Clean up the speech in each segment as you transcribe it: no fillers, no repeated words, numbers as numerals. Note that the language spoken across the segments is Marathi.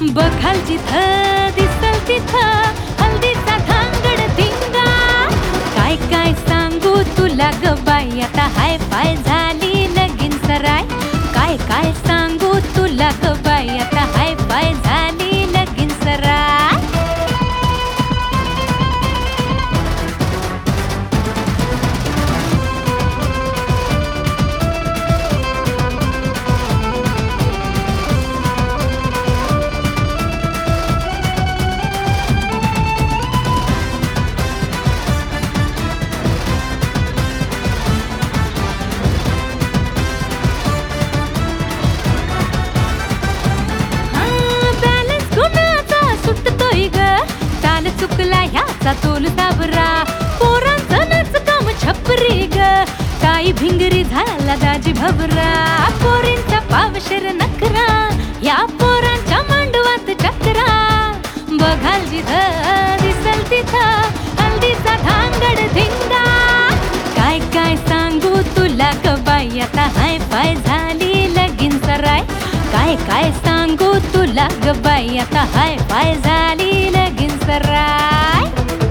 बघाल जिथं दिसल तिथं हल्दीचा धांगड धिंगा. काय काय सांगू तुला ग बाई, आता हाय पाय झाली लगीन सराय. काय काय सांगू तुला ग बाई, आता हाय पाय झाली लगीन सराय. चुकला ह्याचा तोल साबरा, पोरांचं नाच काम छपरी ग. काही भिंगरी झाला दाजी भबरा, पोरींचा पावशर नखरा, या पोरांच्या मांडवात चक्रा. बघाल जिथं दिसल तिथं हल्दीचा धांगड धिंगा. काय काय सांगू तुला ग बाई, आता हाय पाय झाली लगीन सराय. काय काय सांगू तुला ग बाई, आता हाय पाय झाली लगीन सराय.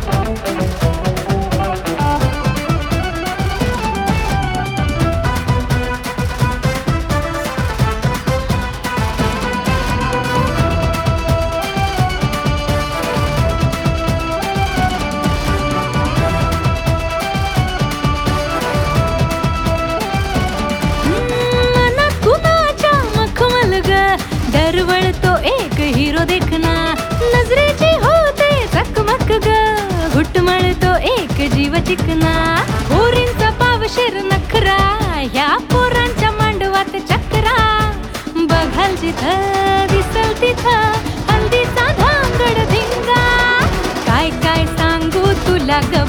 दरवळ तो एक हिरो देखना, नजरेची होते चकमक ग. घुटमळ तो एक जीव चिकना, पोरींचा पावशेर नखरा, ह्या पोरांच्या मांडवात चक्रा. बघाल जिथं दिसल तिथं हल्दीचा धांगड धिंगा. काय काय सांगू तुला ग